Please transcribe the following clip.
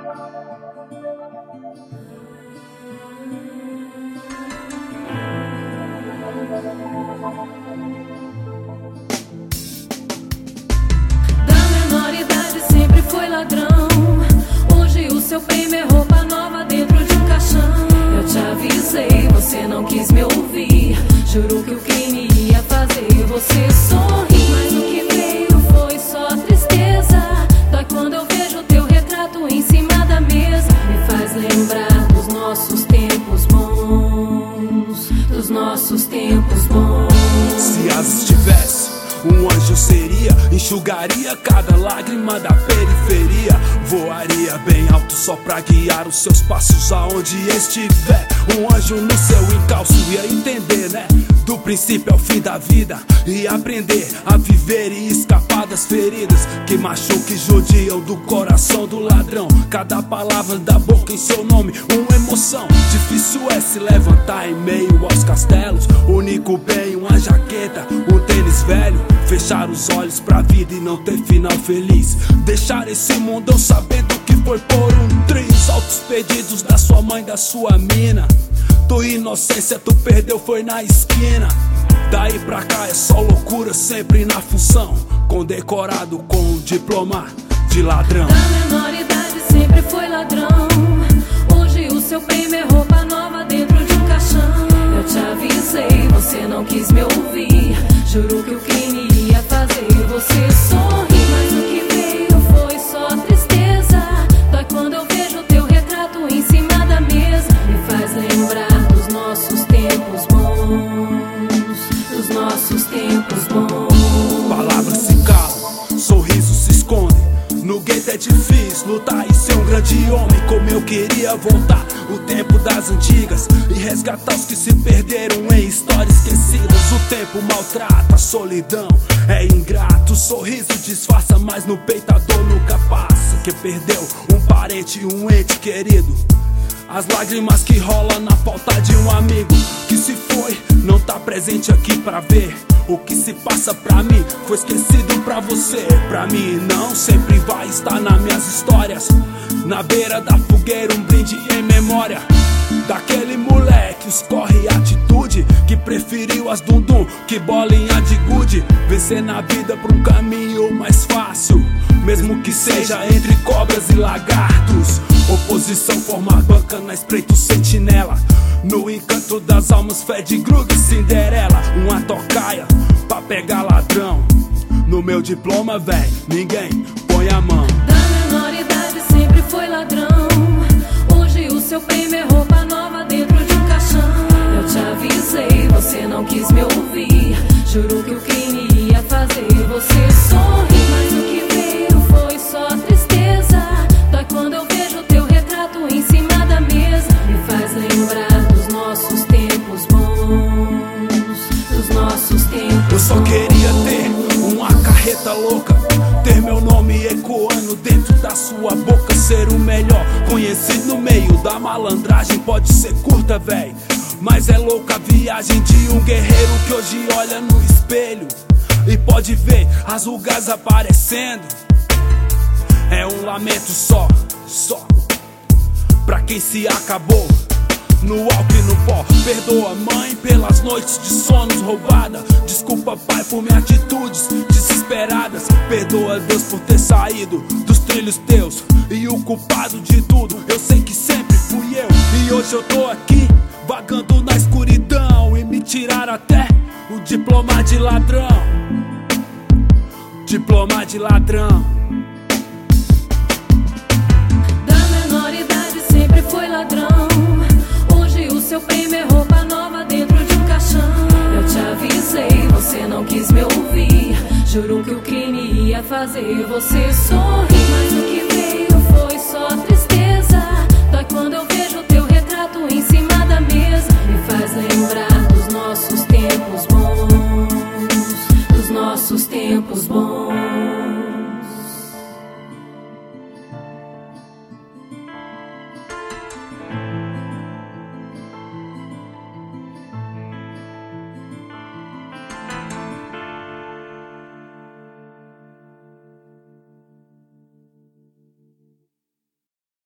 menor idade sempre foi ladrão. Hoje o seu prêmio é roupa nova dentro de um caixão. Eu te avisei, você não quis me ouvir. Jurou que o crime ia fazer você sorrir, mas o que veio foi só tristeza. Dói quando eu vejo teu retrato em cima da mesa. Me faz lembrar dos nossos tempos bons, dos nossos tempos bons. Se asas tivesse, um anjo seria, enxugaria cada lágrima da periferia. Voaria bem alto só pra guiar os seus passos aonde estiver. Um anjo no seu encalço ia entender, né? Do princípio ao fim da vida, e aprender a viver e escapar das feridas que machucam e judiam do coração do ladrão. Cada palavra da boca em seu nome, uma emoção. Difícil é se levantar em meio aos castelos. Único bem, uma jaqueta, um tênis velho. Fechar os olhos pra vida e não ter final feliz. Deixar esse mundão sabendo que foi por um triz. Altos pedidos da sua mãe, da sua mina. Tua inocência tu perdeu foi na esquina. Daí pra cá é só loucura, sempre na função. Condecorado com um diploma de ladrão. Da menor idade sempre foi ladrão. Hoje o seu prêmio é roupa nova dentro de um caixão. Eu te avisei, você não quis me ouvir. Jurou que o crime ia fazer você sorrir, mas o que veio foi só tristeza. Dói quando eu vejo teu retrato em cima da mesa. Me faz lembrar dos nossos tempos bons, dos nossos tempos bons. Palavras se calam, sorrisos se escondem. No gueto é difícil lutar e ser um grande homem. Como eu queria voltar o tempo das antigas e resgatar os que se perderam em histórias esquecidas. O tempo maltrata, a solidão é ingrato. O sorriso disfarça, mas no peito a dor nunca passa. Que perdeu um parente, um ente querido. As lágrimas que rolam na falta de um amigo que se foi, não tá presente aqui pra ver. O que se passa pra mim foi esquecido pra você. Pra mim não, sempre vai estar nas minhas histórias. Na beira da fogueira um brinde em memória daquele moleque, escorre atitude que preferiu as dundum que bolinha de gude. Vencer na vida pra um caminho mais fácil, mesmo que seja entre cobras e lagartos. Oposição forma banca na espreita sentinela. No encanto das almas fede Grug e Cinderela. Uma tocaia pra pegar ladrão. No meu diploma, véi, ninguém põe a mão. Da menor idade sempre foi ladrão. Hoje o seu prêmio é roupa nova dentro de um caixão. Eu te avisei, você não quis me ouvir. Jurou que o crime ia fazer você sorrir, mas o que veio foi só tristeza. Dói quando eu vejo teu retrato em cima da mesa. Me faz lembrar dos nossos tempos bons, dos nossos tempos. Eu só queria ter uma carreta louca, ter meu nome ecoando dentro da sua boca. Ser o melhor, conhecido no meio da malandragem. Pode ser curta, véi, mas é louca a viagem de um guerreiro que hoje olha no espelho e pode ver as rugas aparecendo. É um lamento só pra quem se acabou no álcool e no pó. Perdoa mãe pelas noites de sonos roubada. Desculpa pai por minhas atitudes desesperadas. Perdoa Deus por ter saído dos trilhos teus. E o culpado de tudo eu sei que sempre fui eu. E hoje eu tô aqui vagando na escuridão e me tiraram até o diploma de ladrão. Diploma de ladrão. Da menor idade sempre foi ladrão. Hoje o seu prêmio é roupa nova dentro de um caixão. Eu te avisei, você não quis me ouvir. Jurou que o crime ia fazer você sorrir.